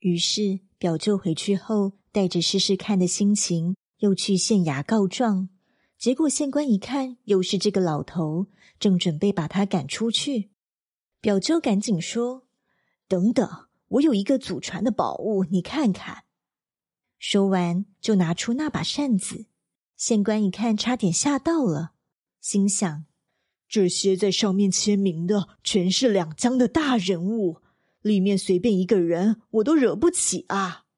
于是表舅回去后，带着试试看的心情，又去县衙告状。结果县官一看，又是这个老头，正准备把他赶出去。表舅赶紧说：“等等，我有一个祖传的宝物，你看看。”说完就拿出那把扇子。县官一看，差点吓到了，心想：这些在上面签名的全是两江的大人物，里面随便一个人我都惹不起啊。